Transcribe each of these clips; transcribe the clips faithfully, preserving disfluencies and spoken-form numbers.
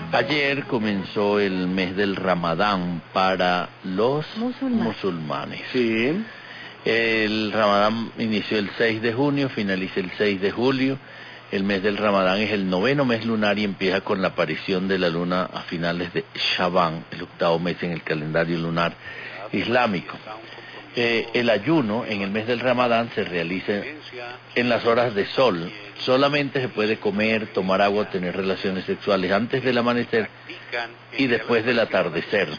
Ayer comenzó el mes del Ramadán para los Musulmanes. musulmanes. Sí. El Ramadán inició el seis de junio, finaliza el seis de julio. El mes del Ramadán es el noveno mes lunar y empieza con la aparición de la luna a finales de Shaban, el octavo mes en el calendario lunar islámico. Eh, el ayuno en el mes del Ramadán se realiza en las horas de sol. Solamente se puede comer, tomar agua, tener relaciones sexuales antes del amanecer y después del atardecer.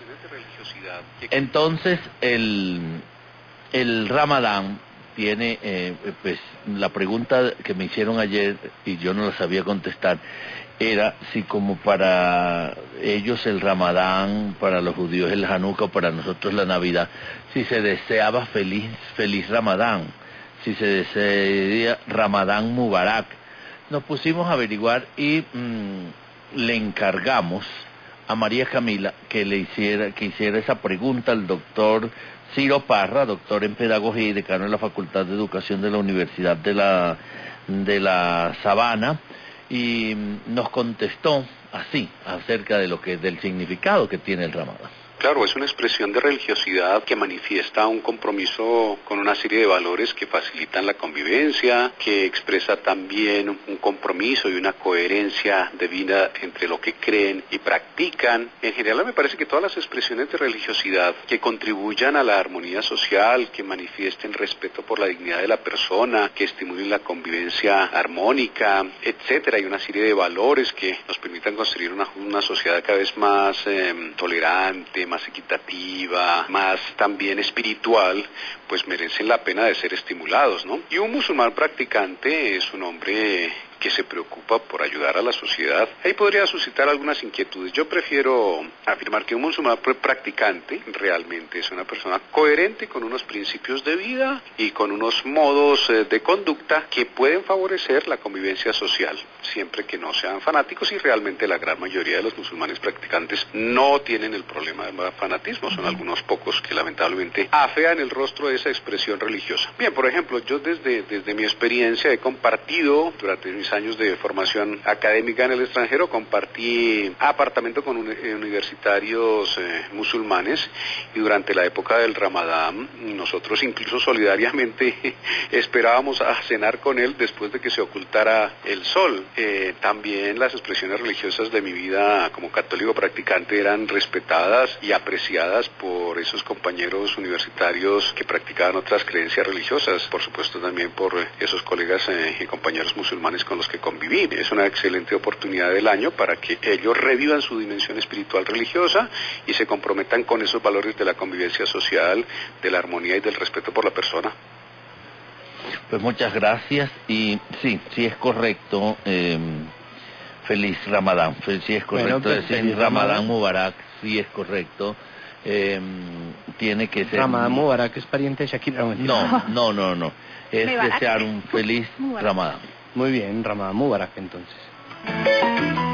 Entonces, el, el Ramadán tiene, eh, pues, la pregunta que me hicieron ayer y yo no la sabía contestar, era si como para ellos el Ramadán, para los judíos el Hanukkah, para nosotros la Navidad, si se deseaba feliz, feliz Ramadán, si se desearía Ramadán Mubarak. Nos pusimos a averiguar y mmm, le encargamos a María Camila que le hiciera, que hiciera esa pregunta al doctor Ciro Parra, doctor en Pedagogía y decano de la Facultad de Educación de la Universidad de la, de la Sabana, y nos contestó así, acerca de lo que del significado que tiene el Ramadán. Claro, es una expresión de religiosidad que manifiesta un compromiso con una serie de valores que facilitan la convivencia, que expresa también un compromiso y una coherencia de vida entre lo que creen y practican. En general me parece que todas las expresiones de religiosidad que contribuyan a la armonía social, que manifiesten respeto por la dignidad de la persona, que estimulen la convivencia armónica, etcétera, y una serie de valores que nos permitan construir una, una sociedad cada vez más eh, tolerante, más equitativa, más también espiritual, pues merecen la pena de ser estimulados, ¿no? Y un musulmán practicante es un hombre que se preocupa por ayudar a la sociedad. Ahí podría suscitar algunas inquietudes. Yo prefiero afirmar que un musulmán practicante realmente es una persona coherente con unos principios de vida y con unos modos eh, de conducta que pueden favorecer la convivencia social, siempre que no sean fanáticos, y realmente la gran mayoría de los musulmanes practicantes no tienen el problema del fanatismo. Son algunos pocos que lamentablemente afean el rostro de esa expresión religiosa. Bien, por ejemplo, yo desde, desde mi experiencia he compartido durante mis años de formación académica en el extranjero, compartí apartamento con universitarios eh, musulmanes, y durante la época del Ramadán nosotros incluso solidariamente esperábamos a cenar con él después de que se ocultara el sol. Eh, también las expresiones religiosas de mi vida como católico practicante eran respetadas y apreciadas por esos compañeros universitarios que practicaban otras creencias religiosas, por supuesto también por esos colegas eh, y compañeros musulmanes con los que conviví. Es una excelente oportunidad del año para que ellos revivan su dimensión espiritual religiosa y se comprometan con esos valores de la convivencia social, de la armonía y del respeto por la persona. Pues muchas gracias, y sí, sí es correcto, eh, feliz Ramadán, sí es correcto, bueno, decir feliz Ramadán, Ramadán Mubarak, sí es correcto. Eh, tiene que ser... Ramadán Mubarak es pariente de Shakira. No, no, no, no, es desear un feliz Ramadán. Muy bien, Ramadán Mubarak entonces.